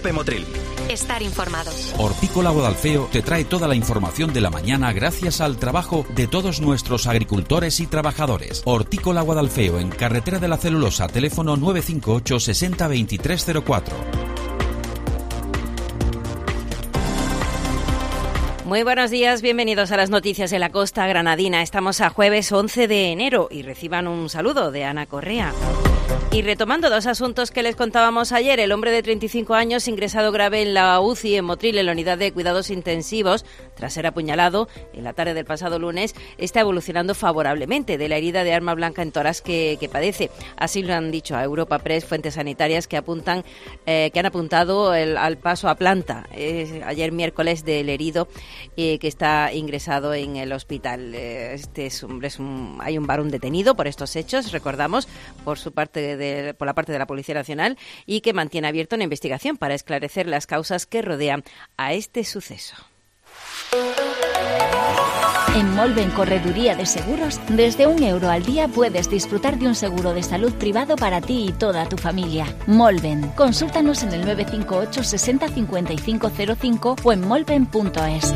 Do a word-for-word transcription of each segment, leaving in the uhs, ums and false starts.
Cope Motril. Estar informado. Hortícola Guadalfeo te trae toda la información de la mañana gracias al trabajo de todos nuestros agricultores y trabajadores. Hortícola Guadalfeo, en Carretera de la Celulosa, teléfono nueve cinco ocho sesenta veintitrés cero cuatro. Muy buenos días, bienvenidos a las noticias de la costa granadina. Estamos a jueves once de enero y reciban un saludo de Ana Correa. Y retomando dos asuntos que les contábamos ayer, el hombre de treinta y cinco años ingresado grave en la U C I en Motril, en la unidad de cuidados intensivos, tras ser apuñalado en la tarde del pasado lunes, está evolucionando favorablemente de la herida de arma blanca en tórax que, que padece. Así lo han dicho a Europa Press fuentes sanitarias que apuntan eh, que han apuntado el, al paso a planta eh, ayer miércoles del herido eh, que está ingresado en el hospital. Eh, este es un, es un, hay un varón detenido por estos hechos, recordamos, por su parte de De, por la parte de la Policía Nacional, y que mantiene abierta una investigación para esclarecer las causas que rodean a este suceso. En Molven Correduría de Seguros, desde un euro al día puedes disfrutar de un seguro de salud privado para ti y toda tu familia. Molven. Consúltanos en el nueve cinco ocho sesenta cincuenta y cinco cero cinco o en molven punto es.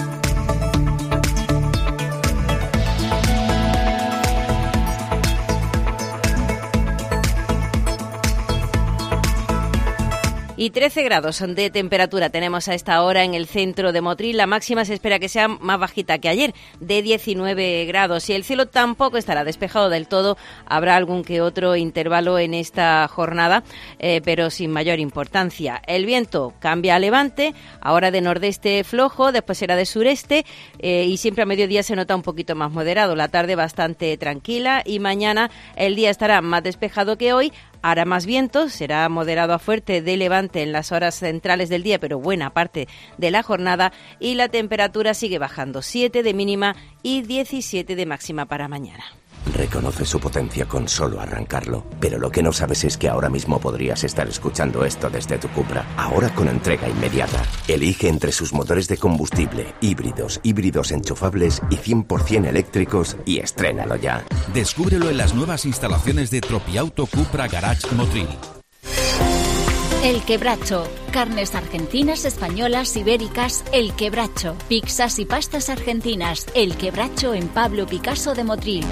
Y trece grados de temperatura tenemos a esta hora en el centro de Motril. La máxima se espera que sea más bajita que ayer, de diecinueve grados. Y el cielo tampoco estará despejado del todo. Habrá algún que otro intervalo en esta jornada, eh, pero sin mayor importancia. El viento cambia a levante, ahora de nordeste flojo, después será de sureste, eh, y siempre a mediodía se nota un poquito más moderado. La tarde bastante tranquila y mañana el día estará más despejado que hoy. Hará más viento, será moderado a fuerte de levante en las horas centrales del día, pero buena parte de la jornada, y la temperatura sigue bajando, siete de mínima y diecisiete de máxima para mañana. Reconoce su potencia con solo arrancarlo, pero lo que no sabes es que ahora mismo podrías estar escuchando esto desde tu Cupra, ahora con entrega inmediata. Elige entre sus motores de combustible, híbridos, híbridos enchufables y cien por ciento eléctricos y estrénalo ya. Descúbrelo en las nuevas instalaciones de Tropiauto Cupra Garage Motril. El Quebracho. Carnes argentinas, españolas, ibéricas. El Quebracho. Pizzas y pastas argentinas. El Quebracho en Pablo Picasso de Motril.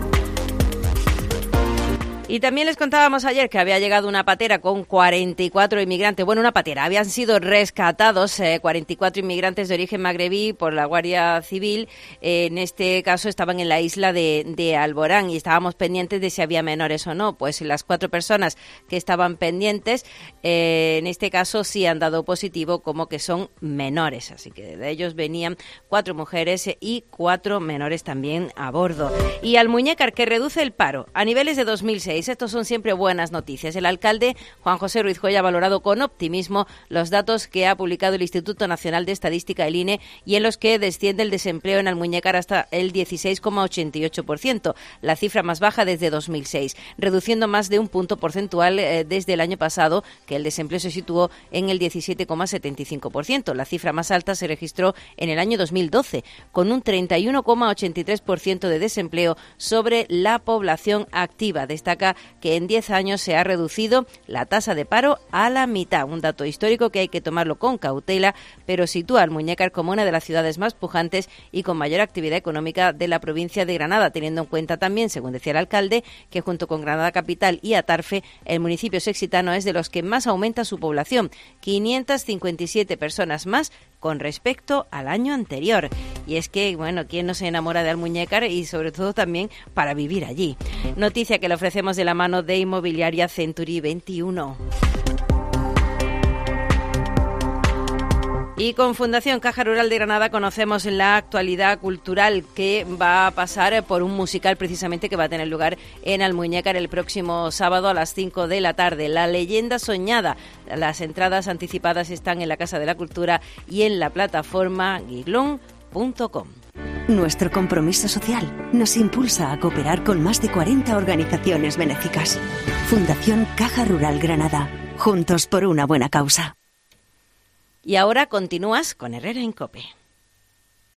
Y también les contábamos ayer que había llegado una patera con cuarenta y cuatro inmigrantes. Bueno, una patera. Habían sido rescatados eh, cuarenta y cuatro inmigrantes de origen magrebí por la Guardia Civil. Eh, en este caso estaban en la isla de, de Alborán y estábamos pendientes de si había menores o no. Pues las cuatro personas que estaban pendientes, eh, en este caso sí han dado positivo como que son menores. Así que de ellos venían cuatro mujeres y cuatro menores también a bordo. Y Almuñécar, que reduce el paro a niveles de dos mil seis. Estos son siempre buenas noticias. El alcalde Juan José Ruiz Joya ha valorado con optimismo los datos que ha publicado el Instituto Nacional de Estadística, el I N E, y en los que desciende el desempleo en Almuñécar hasta el dieciséis coma ochenta y ocho por ciento, la cifra más baja desde dos mil seis, reduciendo más de un punto porcentual eh, desde el año pasado, que el desempleo se situó en el diecisiete coma setenta y cinco por ciento. La cifra más alta se registró en el año dos mil doce, con un treinta y uno coma ochenta y tres por ciento de desempleo sobre la población activa. Destaca que en diez años se ha reducido la tasa de paro a la mitad, un dato histórico que hay que tomarlo con cautela, pero sitúa a Almuñécar como una de las ciudades más pujantes y con mayor actividad económica de la provincia de Granada, teniendo en cuenta también, según decía el alcalde, que junto con Granada Capital y Atarfe, el municipio sexitano es de los que más aumenta su población, quinientas cincuenta y siete personas más con respecto al año anterior. Y es que, bueno, ¿quién no se enamora de Almuñécar? Y sobre todo también para vivir allí. Noticia que le ofrecemos de la mano de Inmobiliaria Century veintiuno. Y con Fundación Caja Rural de Granada conocemos la actualidad cultural que va a pasar por un musical precisamente que va a tener lugar en Almuñécar el próximo sábado a las cinco de la tarde. La leyenda soñada. Las entradas anticipadas están en la Casa de la Cultura y en la plataforma guiglón punto com. Nuestro compromiso social nos impulsa a cooperar con más de cuarenta organizaciones benéficas. Fundación Caja Rural Granada. Juntos por una buena causa. Y ahora continúas con Herrera en COPE.